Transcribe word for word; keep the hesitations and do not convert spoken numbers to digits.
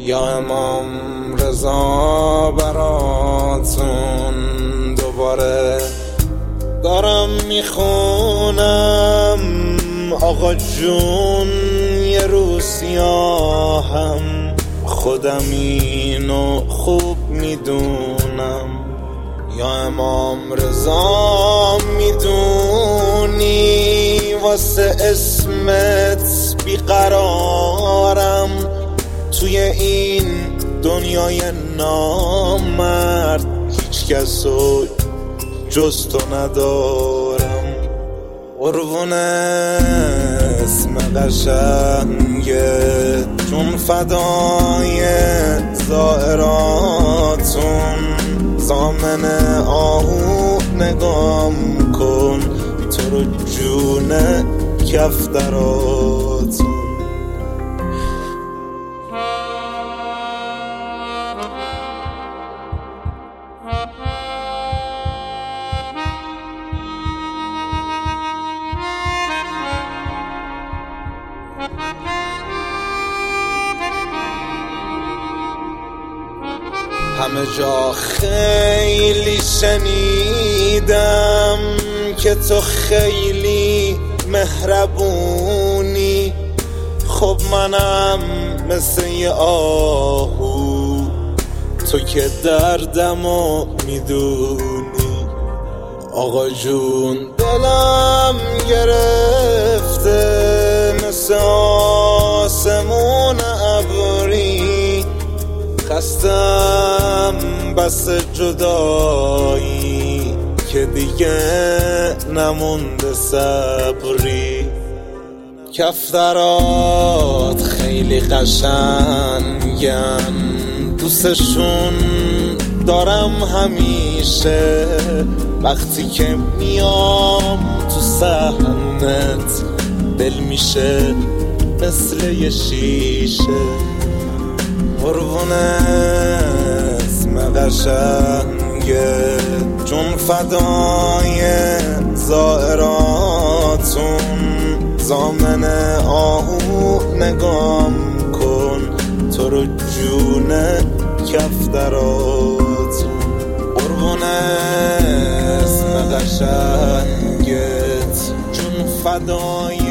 یا امام رضا براتون دوباره دارم میخونم آقا جون یه روز سیاهم، خودم اینو خوب میدونم. یا امام رضا میدونی واسه اسمت بیقرارم، توی این دنیای نامرد هیچ کسو جز تو ندارم. قربون اسم قشنگه جون فدای زائراتون، زامن آهو نگام کن تو رو جون کفتراتون. همه جا خیلی شنیدم که تو خیلی مهربونی، خب منم مثل یه آهو، تو که دردمو میدونی. آقا جون دلم گرفته مثل آسمون ابری، خستم بس جدایی که دیگه نمونده صبری. کفترات خیلی قشنگن، دوستشون دارم همیشه، وقتی که میام تو صحنت دل میشه مثل یه شیشه. قربون اسم قشنگه جون فدای زائراتون، زامن آهو نگام کن تو رو جون کفتراتون. قربون اسم قشنگت جون فدای